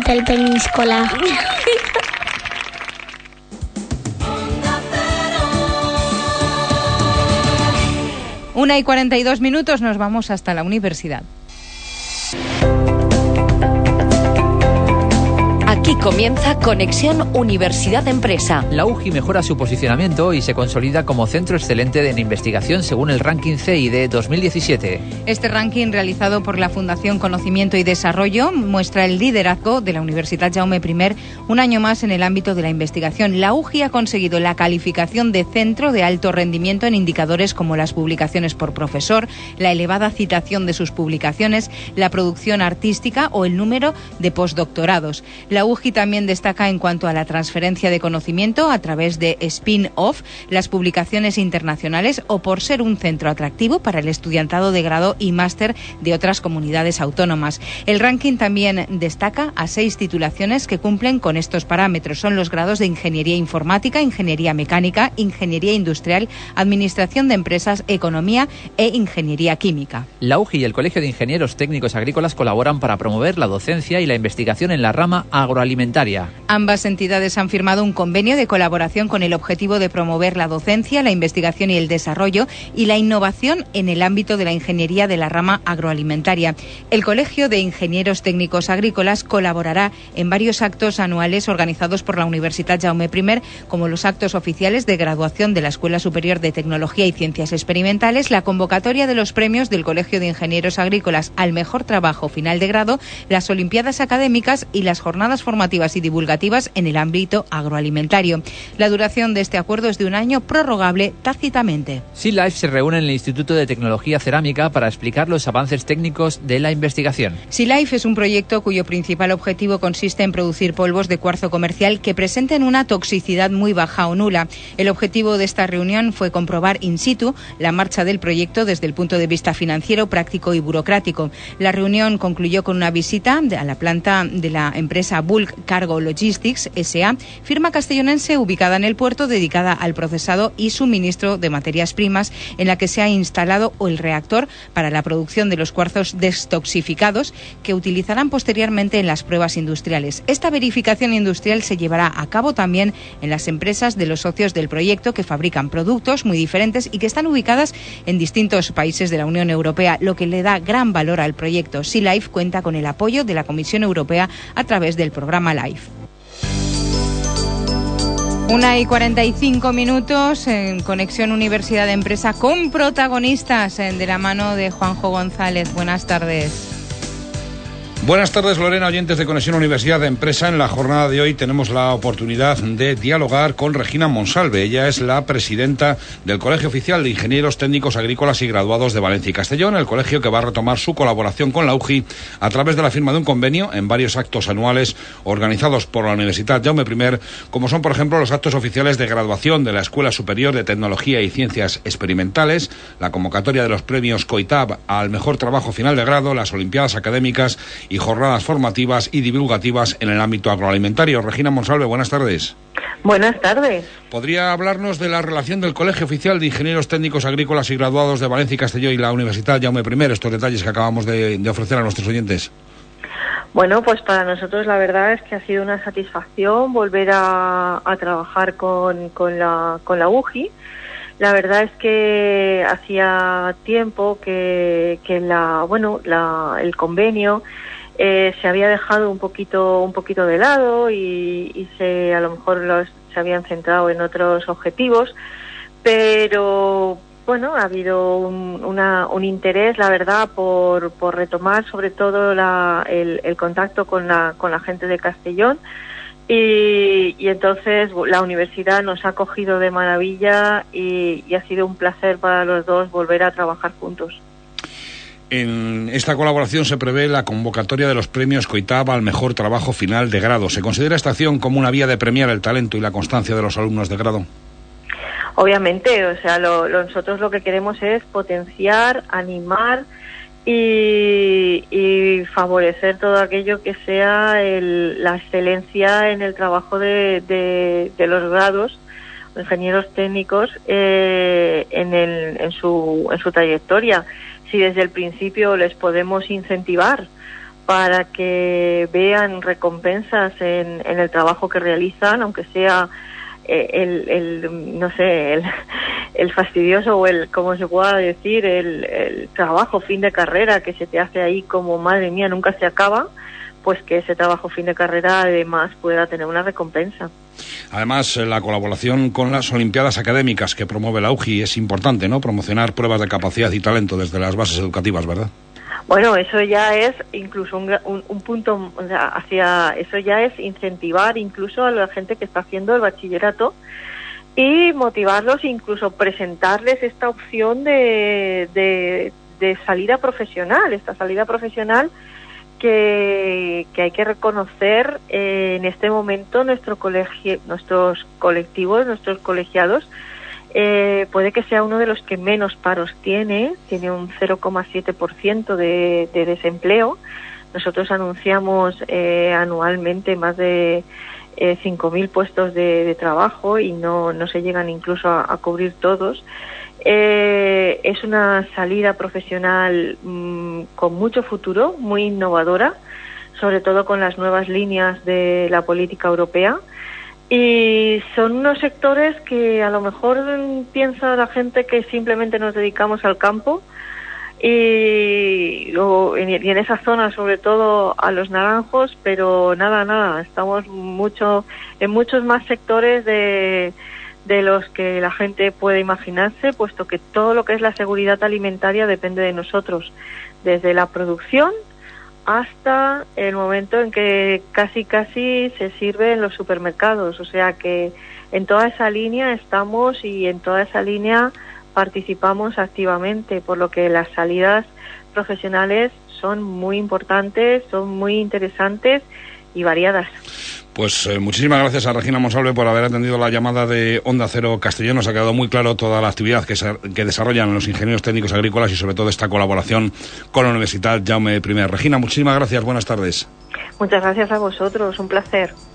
papel penínscola. 1:42, nos vamos hasta la universidad. Aquí comienza Conexión Universidad Empresa. La UGI mejora su posicionamiento y se consolida como centro excelente en investigación según el ranking CID 2017. Este ranking, realizado por la Fundación Conocimiento y Desarrollo, muestra el liderazgo de la Universidad Jaume I un año más en el ámbito de la investigación. La UGI ha conseguido la calificación de centro de alto rendimiento en indicadores como las publicaciones por profesor, la elevada citación de sus publicaciones, la producción artística o el número de postdoctorados. La UGI también destaca en cuanto a la transferencia de conocimiento a través de spin-off, las publicaciones internacionales o por ser un centro atractivo para el estudiantado de grado y máster de otras comunidades autónomas. El ranking también destaca a 6 titulaciones que cumplen con estos parámetros. Son los grados de Ingeniería Informática, Ingeniería Mecánica, Ingeniería Industrial, Administración de Empresas, Economía e Ingeniería Química. La UGI y el Colegio de Ingenieros Técnicos Agrícolas colaboran para promover la docencia y la investigación en la rama agroalimentaria. Ambas entidades han firmado un convenio de colaboración con el objetivo de promover la docencia, la investigación y el desarrollo y la innovación en el ámbito de la ingeniería de la rama agroalimentaria. El Colegio de Ingenieros Técnicos Agrícolas colaborará en varios actos anuales organizados por la Universidad Jaume I, como los actos oficiales de graduación de la Escuela Superior de Tecnología y Ciencias Experimentales, la convocatoria de los premios del Colegio de Ingenieros Agrícolas al mejor trabajo final de grado, las Olimpiadas Académicas y las jornadas formativas y divulgativas en el ámbito agroalimentario. La duración de este acuerdo es de un año, prorrogable tácitamente. SeaLife se reúne en el Instituto de Tecnología Cerámica para explicar los avances técnicos de la investigación. SeaLife es un proyecto cuyo principal objetivo consiste en producir polvos de cuarzo comercial que presenten una toxicidad muy baja o nula. El objetivo de esta reunión fue comprobar in situ la marcha del proyecto desde el punto de vista financiero, práctico y burocrático. La reunión concluyó con una visita a la planta de la empresa Bulk Cargo Logistics S.A., firma castellonense ubicada en el puerto, dedicada al procesado y suministro de materias primas, en la que se ha instalado el reactor para la producción de los cuarzos destoxificados que utilizarán posteriormente en las pruebas industriales. Esta verificación industrial se llevará a cabo también en las empresas de los socios del proyecto, que fabrican productos muy diferentes y que están ubicadas en distintos países de la Unión Europea, lo que le da gran valor al proyecto. SeaLife cuenta con el apoyo de la Comisión Europea a través del programa LIFE. 1:45 en Conexión Universidad de Empresa, con protagonistas de la mano de Juanjo González. Buenas tardes. Buenas tardes, Lorena, oyentes de Conexión Universidad de Empresa. En la jornada de hoy tenemos la oportunidad de dialogar con Regina Monsalve. Ella es la presidenta del Colegio Oficial de Ingenieros Técnicos Agrícolas y Graduados de Valencia y Castellón, el colegio que va a retomar su colaboración con la UGI a través de la firma de un convenio en varios actos anuales organizados por la Universidad Jaume I, como son, por ejemplo, los actos oficiales de graduación de la Escuela Superior de Tecnología y Ciencias Experimentales, la convocatoria de los premios COITAB al mejor trabajo final de grado, las Olimpiadas Académicas y jornadas formativas y divulgativas en el ámbito agroalimentario. Regina Monsalve, buenas tardes. Buenas tardes. ¿Podría hablarnos de la relación del Colegio Oficial de Ingenieros Técnicos Agrícolas y Graduados de Valencia y Castellón y la Universidad Jaume I, estos detalles que acabamos de ofrecer a nuestros oyentes? Bueno, pues para nosotros la verdad es que ha sido una satisfacción volver a trabajar con la UGI. La verdad es que hacía tiempo que el convenio se había dejado un poquito de lado y a lo mejor se habían centrado en otros objetivos, pero bueno, ha habido un interés, la verdad, por retomar sobre todo el contacto con la gente de Castellón. Y entonces la universidad nos ha acogido de maravilla y ha sido un placer para los dos volver a trabajar juntos. En esta colaboración se prevé la convocatoria de los premios COITAB al mejor trabajo final de grado. ¿Se considera esta acción como una vía de premiar el talento y la constancia de los alumnos de grado? Obviamente, o sea, nosotros lo que queremos es potenciar, animar y favorecer todo aquello que sea la excelencia en el trabajo de los grados, ingenieros técnicos, en su trayectoria. Si desde el principio les podemos incentivar para que vean recompensas en el trabajo que realizan, aunque sea el fastidioso o como se pueda decir, el trabajo fin de carrera que se te hace ahí como madre mía, nunca se acaba, pues que ese trabajo fin de carrera además pueda tener una recompensa. Además, la colaboración con las Olimpiadas Académicas que promueve la UGI es importante, ¿no? Promocionar pruebas de capacidad y talento desde las bases educativas, ¿verdad? Bueno, eso ya es incluso un punto, o sea, eso ya es incentivar incluso a la gente que está haciendo el bachillerato y motivarlos, incluso presentarles esta opción de salida profesional, esta salida profesional que hay que reconocer en este momento nuestros colectivos, nuestros colegiados. Puede que sea uno de los que menos paros tiene un 0,7% de desempleo. Nosotros anunciamos anualmente más de 5.000 puestos de trabajo y no se llegan incluso a cubrir todos. Es una salida profesional con mucho futuro, muy innovadora, sobre todo con las nuevas líneas de la política europea. Y son unos sectores que a lo mejor piensa la gente que simplemente nos dedicamos al campo y en esa zona sobre todo a los naranjos, pero nada, estamos en muchos más sectores de los que la gente puede imaginarse, puesto que todo lo que es la seguridad alimentaria depende de nosotros, desde la producción hasta el momento en que casi se sirve en los supermercados. O sea que en toda esa línea estamos y en toda esa línea participamos activamente, por lo que las salidas profesionales son muy importantes, son muy interesantes y variadas. Pues muchísimas gracias a Regina Monsalve por haber atendido la llamada de Onda Cero Castellón. Nos ha quedado muy claro toda la actividad que desarrollan los ingenieros técnicos agrícolas y sobre todo esta colaboración con la Universidad Jaume I. Regina, muchísimas gracias, buenas tardes. Muchas gracias a vosotros, un placer.